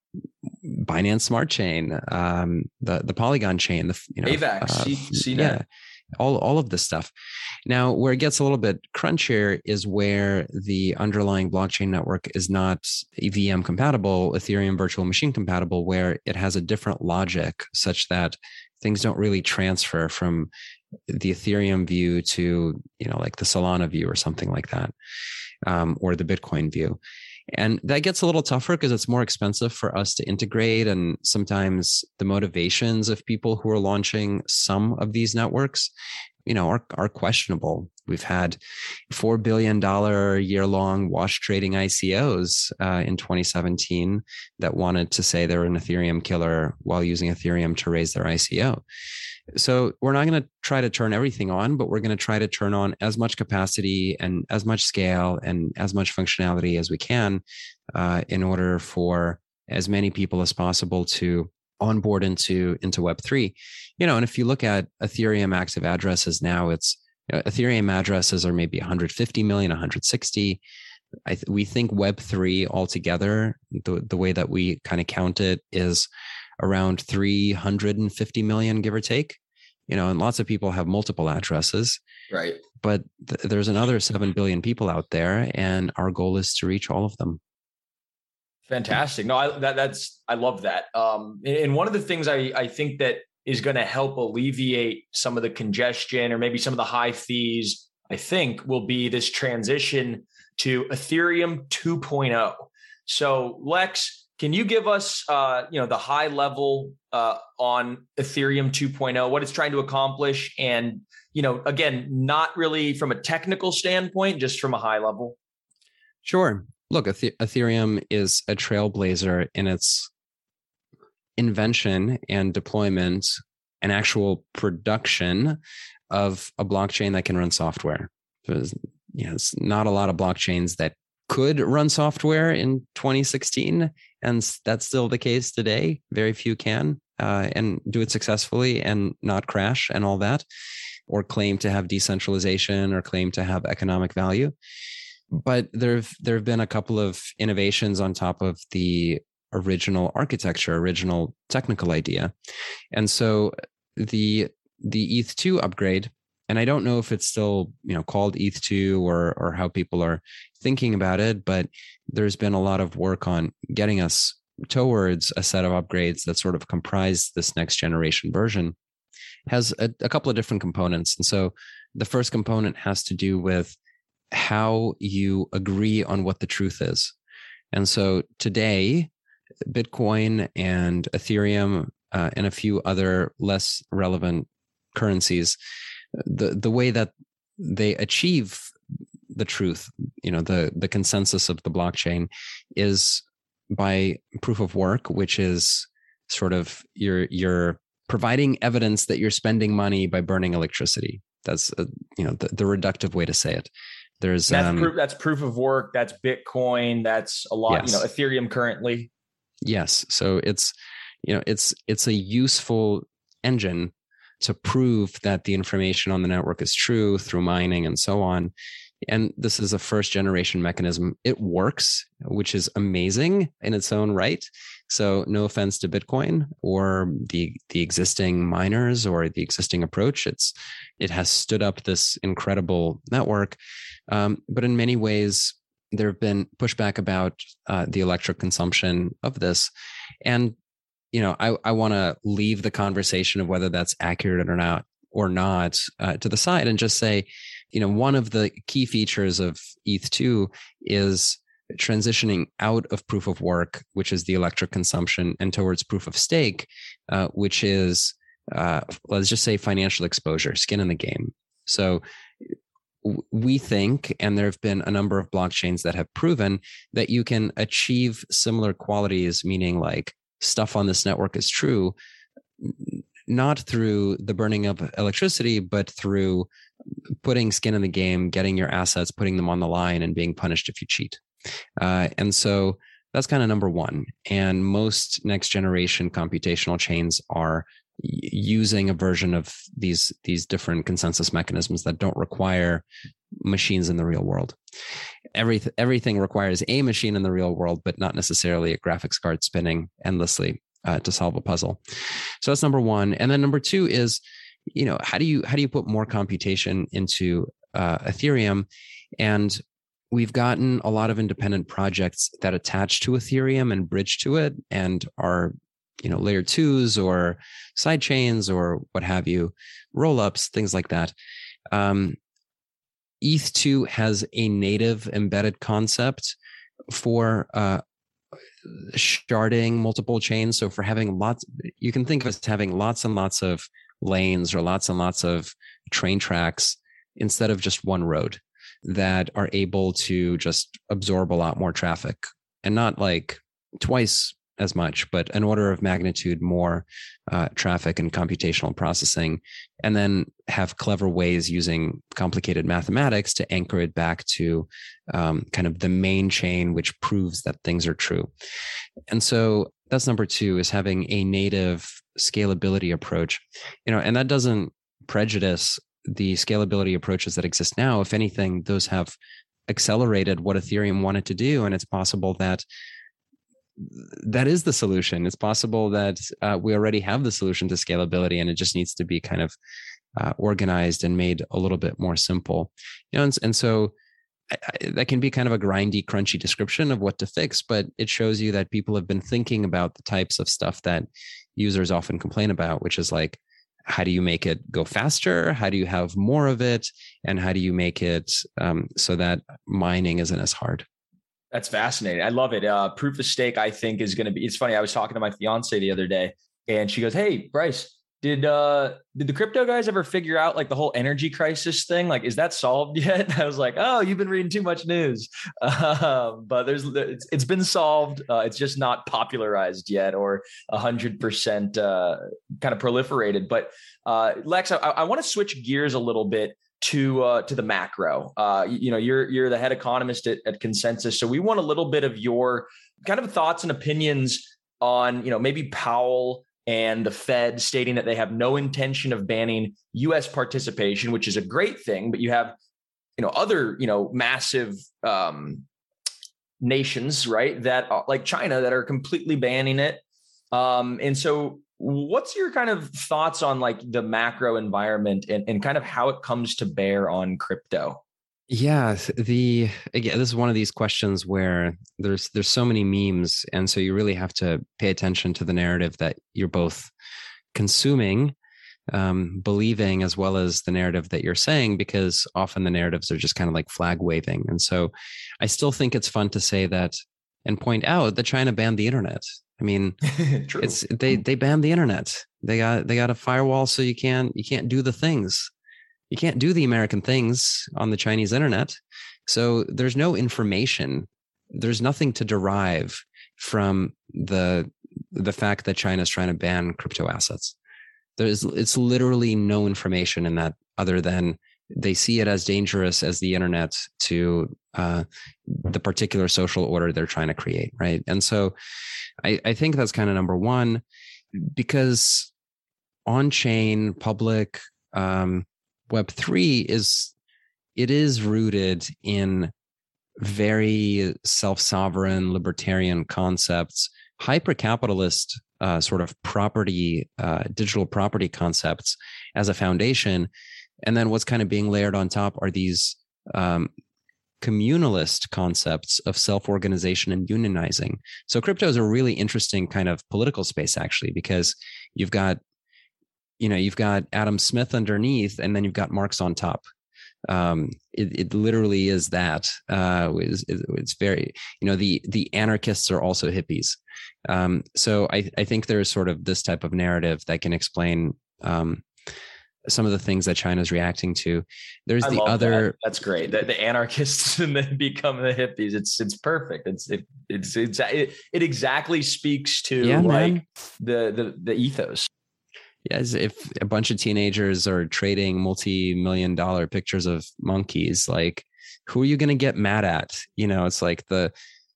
Binance Smart Chain, um, the, the Polygon chain, the, you know, AVAX, uh, C- CNET. yeah, all, all of this stuff. Now, where it gets a little bit crunchier is where the underlying blockchain network is not E V M compatible, Ethereum virtual machine compatible, where it has a different logic such that things don't really transfer from the Ethereum view to, you know, like the Solana view or something like that, um, or the Bitcoin view. And that gets a little tougher because it's more expensive for us to integrate. And sometimes the motivations of people who are launching some of these networks, you know, are, are questionable. We've had four billion dollars year-long wash trading I C Os uh, in twenty seventeen that wanted to say they're an Ethereum killer while using Ethereum to raise their I C O. So we're not going to try to turn everything on, but we're going to try to turn on as much capacity and as much scale and as much functionality as we can uh, in order for as many people as possible to onboard into, into Web three. You know, and if you look at Ethereum active addresses now, it's, you know, Ethereum addresses are maybe one hundred fifty million, one hundred sixty. I th- we think Web three altogether, the, the way that we kind of count it, is around three hundred fifty million, give or take. You know, and lots of people have multiple addresses. Right. But th- there's another seven billion people out there, and our goal is to reach all of them. Fantastic. No, I, that, that's, I love that. Um, and one of the things I, I think that is going to help alleviate some of the congestion or maybe some of the high fees, I think, will be this transition to Ethereum two point oh. So Lex, can you give us, uh, you know, the high level uh, on Ethereum two point oh, what it's trying to accomplish, and, you know, again, not really from a technical standpoint, just from a high level? Sure. Look, Ethereum is a trailblazer in its invention and deployment and actual production of a blockchain that can run software. There's, you know, it's not a lot of blockchains that could run software in twenty sixteen, and that's still the case today. Very few can uh, and do it successfully and not crash and all that, or claim to have decentralization or claim to have economic value. But there've there have been a couple of innovations on top of the original architecture, original technical idea. And so the the E T H two upgrade, and I don't know if it's still, you know, called E T H two or or how people are thinking about it, but there's been a lot of work on getting us towards a set of upgrades that sort of comprise this next generation version. Has a, a couple of different components. And so the first component has to do with how you agree on what the truth is. And so today, Bitcoin and Ethereum uh, and a few other less relevant currencies, the, the way that they achieve the truth, you know, the, the consensus of the blockchain is by proof of work, which is sort of your, your providing evidence that you're spending money by burning electricity. That's a, you know the, the reductive way to say it. There's that's um, proof. That's proof of work. That's Bitcoin. That's a lot. Yes. You know, Ethereum currently. Yes. So it's you know it's it's a useful engine to prove that the information on the network is true through mining and so on. And this is a first generation mechanism. It works, which is amazing in its own right. So no offense to Bitcoin or the the existing miners or the existing approach. It's it has stood up this incredible network. Um, but in many ways, there have been pushback about uh, the electric consumption of this. And, you know, I, I want to leave the conversation of whether that's accurate or not, or not uh, to the side and just say, you know, one of the key features of E T H two is transitioning out of proof of work, which is the electric consumption, and towards proof of stake, uh, which is, uh, let's just say, financial exposure, skin in the game. So w- we think, and there have been a number of blockchains that have proven that you can achieve similar qualities, meaning like stuff on this network is true, not through the burning of electricity, but through putting skin in the game, getting your assets, putting them on the line, and being punished if you cheat. Uh, and so that's kind of number one. And most next generation computational chains are y- using a version of these, these different consensus mechanisms that don't require machines in the real world. Everything, everything requires a machine in the real world, but not necessarily a graphics card spinning endlessly uh, to solve a puzzle. So that's number one. And then number two is, you know, how do you how do you put more computation into uh, Ethereum? And we've gotten a lot of independent projects that attach to Ethereum and bridge to it and are, you know, layer twos or side chains or what have you, roll-ups, things like that. Um, E T H two has a native embedded concept for uh, sharding multiple chains. So for having lots, you can think of it as having lots and lots of lanes or lots and lots of train tracks instead of just one road that are able to just absorb a lot more traffic, and not like twice as much, but an order of magnitude more uh, traffic and computational processing, and then have clever ways using complicated mathematics to anchor it back to um, kind of the main chain, which proves that things are true. And so that's number two, is having a native scalability approach, you know, and that doesn't prejudice the scalability approaches that exist now. If anything, those have accelerated what Ethereum wanted to do. And it's possible that that is the solution. It's possible that uh, we already have the solution to scalability, and it just needs to be kind of uh, organized and made a little bit more simple. You know, and, and so I, I, that can be kind of a grindy, crunchy description of what to fix, but it shows you that people have been thinking about the types of stuff that users often complain about, which is like, how do you make it go faster? How do you have more of it? And how do you make it um, so that mining isn't as hard? That's fascinating. I love it. Uh, proof of stake, I think, is going to be, it's funny. I was talking to my fiance the other day and she goes, "Hey, Bryce, did, uh, did the crypto guys ever figure out like the whole energy crisis thing? Like, is that solved yet?" I was like, "Oh, you've been reading too much news." Uh, but there's, it's, it's been solved. Uh, it's just not popularized yet or a hundred percent, uh, kind of proliferated. But, uh, Lex, I, I want to switch gears a little bit to uh, to the macro. Uh, you, you know, you're you're the head economist at, at Consensus, so we want a little bit of your kind of thoughts and opinions on, you know, maybe Powell and the Fed stating that they have no intention of banning U S participation, which is a great thing, but you have, you know, other, you know, massive um, nations, right, that are, like China, that are completely banning it. Um, and so what's your kind of thoughts on like the macro environment and, and kind of how it comes to bear on crypto? Yeah, the again, this is one of these questions where there's there's so many memes, and so you really have to pay attention to the narrative that you're both consuming, um, believing, as well as the narrative that you're saying, because often the narratives are just kind of like flag waving. And so I still think it's fun to say that and point out that China banned the internet. I mean, True. it's they they banned the internet. They got they got a firewall, so you can't you can't do the things. You can't do the American things on the Chinese internet. So there's no information. There's nothing to derive from the the fact that China is trying to ban crypto assets. There's it's literally no information in that other than they see it as dangerous as the internet to uh, the particular social order they're trying to create, right? And so I, I think that's kind of number one, because on-chain public um, Web three is, it is rooted in very self-sovereign libertarian concepts, hyper-capitalist uh, sort of property, uh, digital property concepts as a foundation. And then what's kind of being layered on top are these um, communalist concepts of self-organization and unionizing. So crypto is a really interesting kind of political space, actually, because you've got you know, you've got Adam Smith underneath, and then you've got Marx on top. Um, it, it literally is that. Uh, it's, it's very, you know, the the anarchists are also hippies. Um, so I, I think there's sort of this type of narrative that can explain um, some of the things that China's reacting to. There's I the love other. That. That's great. The, the anarchists and then become the hippies. It's it's perfect. It's it, it's it's it, it exactly speaks to Yeah, like man. the the the ethos. Yes, if a bunch of teenagers are trading multi-million dollar pictures of monkeys, like who are you going to get mad at? You know, it's like the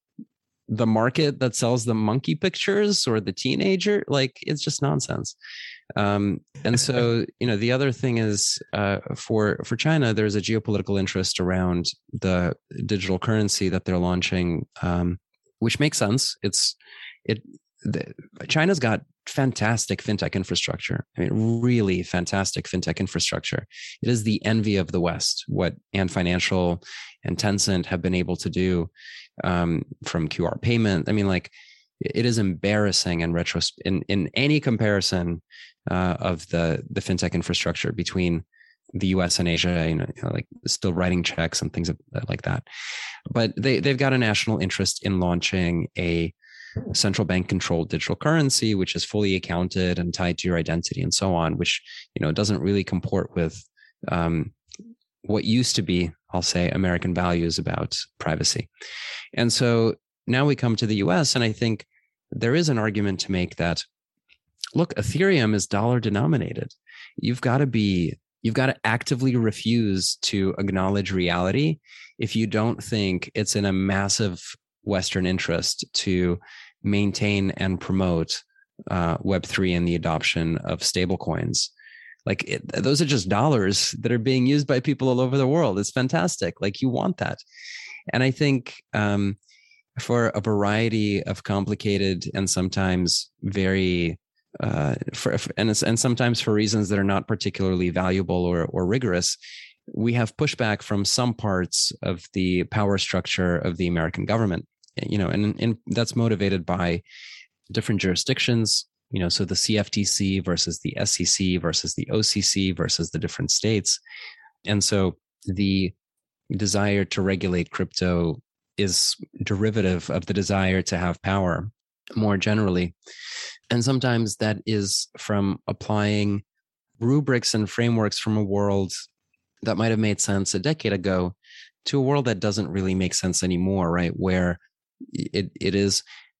the market that sells the monkey pictures or the teenager. Like it's just nonsense. Um, and so, you know, the other thing is uh, for for China, there's a geopolitical interest around the digital currency that they're launching, um, which makes sense. It's it. The, China's got fantastic fintech infrastructure. I mean, really fantastic fintech infrastructure. It is the envy of the West, what Ant Financial and Tencent have been able to do um, from Q R payment. I mean, like, it is embarrassing in retro in, in any comparison uh, of the, the fintech infrastructure between the U S and Asia, you know, you know, like still writing checks and things like that. But they, they've got a national interest in launching a central bank controlled digital currency, which is fully accounted and tied to your identity and so on, which, you know, doesn't really comport with um, what used to be, I'll say, American values about privacy. And so now we come to the U S, and I think there is an argument to make that, look, Ethereum is dollar denominated. You've got to be, you've got to actively refuse to acknowledge reality if you don't think it's in a massive Western interest to maintain and promote uh, Web three and the adoption of stablecoins. Like it, those are just dollars that are being used by people all over the world. It's fantastic. Like you want that. And I think um, for a variety of complicated and sometimes very uh, for, and, and sometimes for reasons that are not particularly valuable or, or rigorous, we have pushback from some parts of the power structure of the American government. You know, and, and that's motivated by different jurisdictions, you know, so the C F T C versus the S E C versus the O C C versus the different states. And so the desire to regulate crypto is derivative of the desire to have power more generally. And sometimes that is from applying rubrics and frameworks from a world that might have made sense a decade ago to a world that doesn't really make sense anymore, right? Where it it is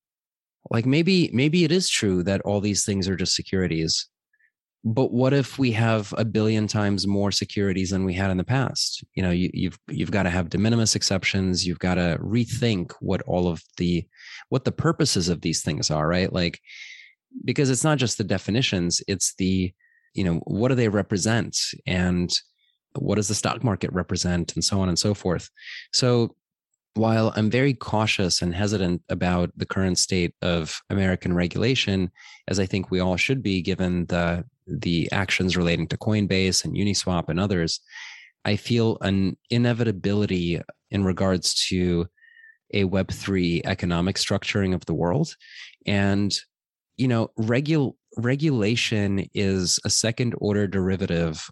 like maybe maybe it is true that all these things are just securities, but what if we have a billion times more securities than we had in the past? You know, you, you've you've got to have de minimis exceptions. You've got to rethink what all of the what the purposes of these things are, right? Like, because it's not just the definitions; it's the, you know, what do they represent, and what does the stock market represent, and so on and so forth. So while I'm very cautious and hesitant about the current state of American regulation, as I think we all should be, given the the actions relating to Coinbase and Uniswap and others, I feel an inevitability in regards to a Web three economic structuring of the world. And, you know, regul- regulation is a second order derivative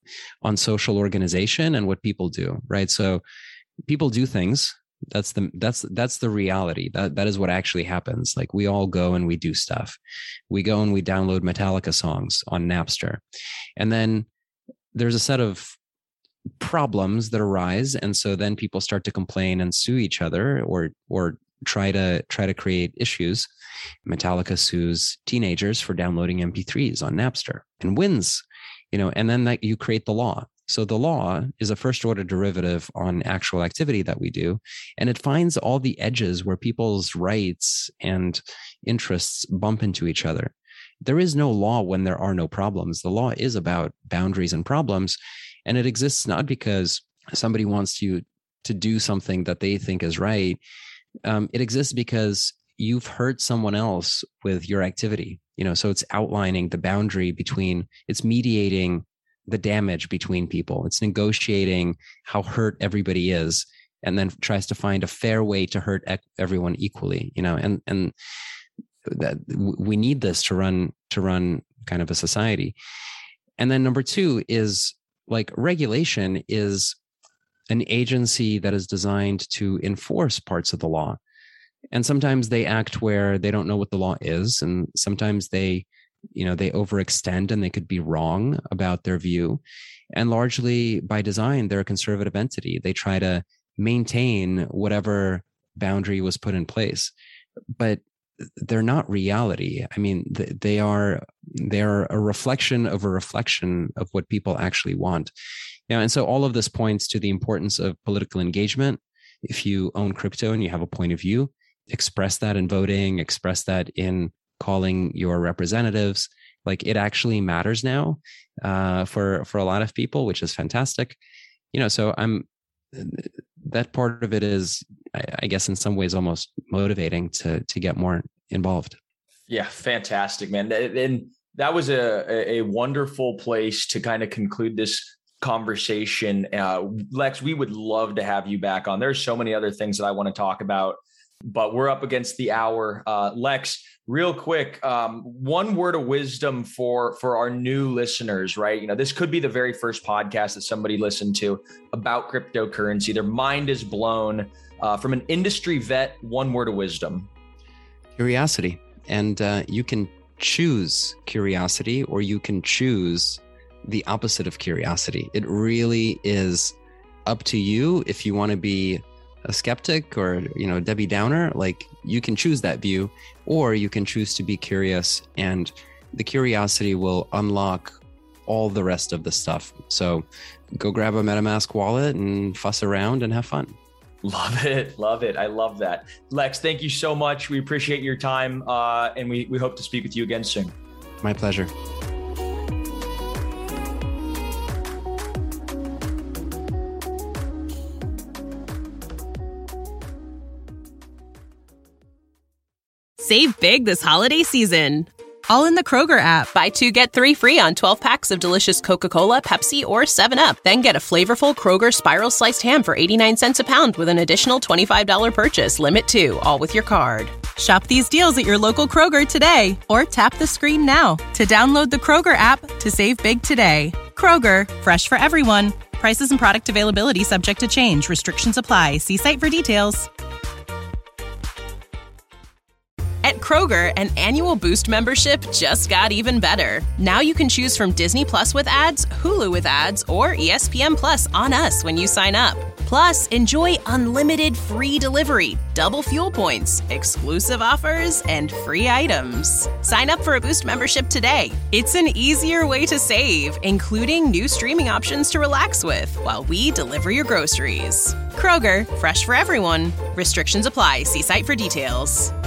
on social organization and what people do, right? So people do things. That's the that's that's the reality. That that is what actually happens. Like, we all go and we do stuff. We go and we download Metallica songs on Napster. And then there's a set of problems that arise, and so then people start to complain and sue each other, or or try to try to create issues. Metallica sues teenagers for downloading M P threes on Napster and wins, you know, and then that you create the law. So the law is a first order derivative on actual activity that we do, and it finds all the edges where people's rights and interests bump into each other. There is no law when there are no problems. The law is about boundaries and problems, and it exists not because somebody wants you to do something that they think is right. Um, it exists because you've hurt someone else with your activity. You know, so it's outlining the boundary between, it's mediating the damage between people. It's negotiating how hurt everybody is, and then tries to find a fair way to hurt ec- everyone equally, you know, and, and that we need this to run, to run kind of a society. And then number two is, like, regulation is an agency that is designed to enforce parts of the law. And sometimes they act where they don't know what the law is. And sometimes they, you know, they overextend and they could be wrong about their view. And largely by design, they're a conservative entity. They try to maintain whatever boundary was put in place, but they're not reality. I mean, they are, they are a reflection of a reflection of what people actually want. You know, and so all of this points to the importance of political engagement. If you own crypto and you have a point of view, express that in voting, express that in calling your representatives. Like, it actually matters now uh, for, for a lot of people, which is fantastic. You know, so I'm, that part of it is, I, I guess, in some ways almost motivating to, to get more involved. Yeah. Fantastic, man. And that was a, a wonderful place to kind of conclude this conversation. Uh, Lex, we would love to have you back on. There's so many other things that I want to talk about, but we're up against the hour. Uh, Lex, real quick, um, one word of wisdom for, for our new listeners, right? You know, this could be the very first podcast that somebody listened to about cryptocurrency. Their mind is blown. Uh, from an industry vet, one word of wisdom. Curiosity. And uh, you can choose curiosity, or you can choose the opposite of curiosity. It really is up to you. If you want to be a skeptic or, you know, Debbie Downer, like, you can choose that view, or you can choose to be curious, and the curiosity will unlock all the rest of the stuff. So go grab a MetaMask wallet and fuss around and have fun. Love it. Love it. I love that. Lex, thank you so much. We appreciate your time. Uh, and we, we hope to speak with you again soon. My pleasure. Save big this holiday season, all in the Kroger app. Buy two, get three free on twelve packs of delicious Coca-Cola, Pepsi, or seven up. Then get a flavorful Kroger Spiral Sliced Ham for eighty-nine cents a pound with an additional twenty-five dollars purchase. Limit two, all with your card. Shop these deals at your local Kroger today, or tap the screen now to download the Kroger app to save big today. Kroger, fresh for everyone. Prices and product availability subject to change. Restrictions apply. See site for details. At Kroger, an annual Boost membership just got even better. Now you can choose from Disney Plus with ads, Hulu with ads, or E S P N Plus on us when you sign up. Plus, enjoy unlimited free delivery, double fuel points, exclusive offers, and free items. Sign up for a Boost membership today. It's an easier way to save, including new streaming options to relax with while we deliver your groceries. Kroger, fresh for everyone. Restrictions apply. See site for details.